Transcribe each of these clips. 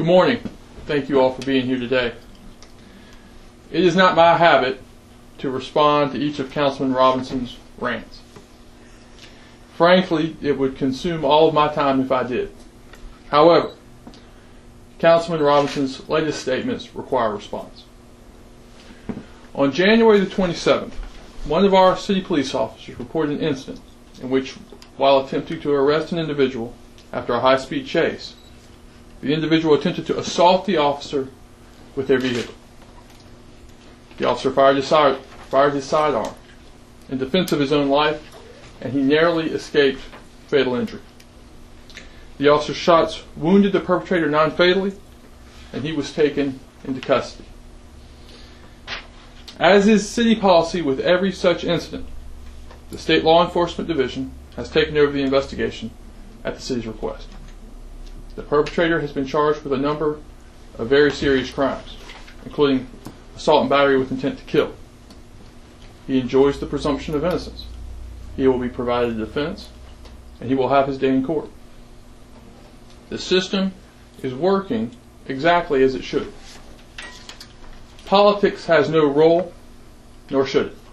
Good morning. Thank you all for being here today. It is not my habit to respond to each of Councilman Robinson's rants. Frankly, it would consume all of my time if I did. However, Councilman Robinson's latest statements require a response. On January the 27th, one of our city police officers reported an incident in which, while attempting to arrest an individual after a high-speed chase, the individual attempted to assault the officer with their vehicle. The officer fired his sidearm in defense of his own life, and he narrowly escaped fatal injury. The officer's shots wounded the perpetrator non-fatally, and he was taken into custody. As is city policy with every such incident, the State Law Enforcement Division has taken over the investigation at the city's request. The perpetrator has been charged with a number of very serious crimes, including assault and battery with intent to kill. He enjoys the presumption of innocence. He will be provided a defense, and he will have his day in court. The system is working exactly as it should. Politics has no role, nor should it.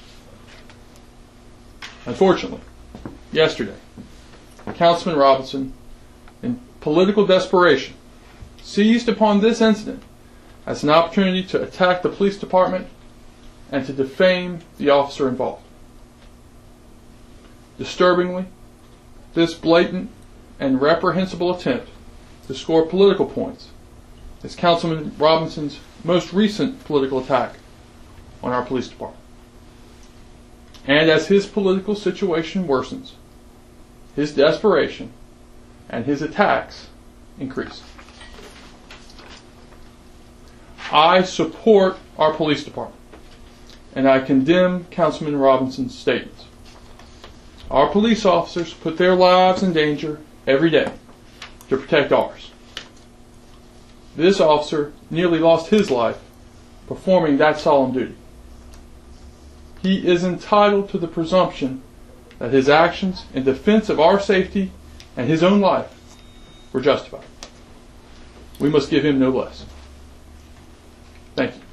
Unfortunately, yesterday, Councilman Robinson, in political desperation, seized upon this incident as an opportunity to attack the police department and to defame the officer involved. Disturbingly, this blatant and reprehensible attempt to score political points is Councilman Robinson's most recent political attack on our police department. And as his political situation worsens, his desperation and his attacks increase. I support our police department, and I condemn Councilman Robinson's statements. Our police officers put their lives in danger every day to protect ours. This officer nearly lost his life performing that solemn duty. He is entitled to the presumption that his actions in defense of our safety and his own life were justified. We must give him no less. Thank you.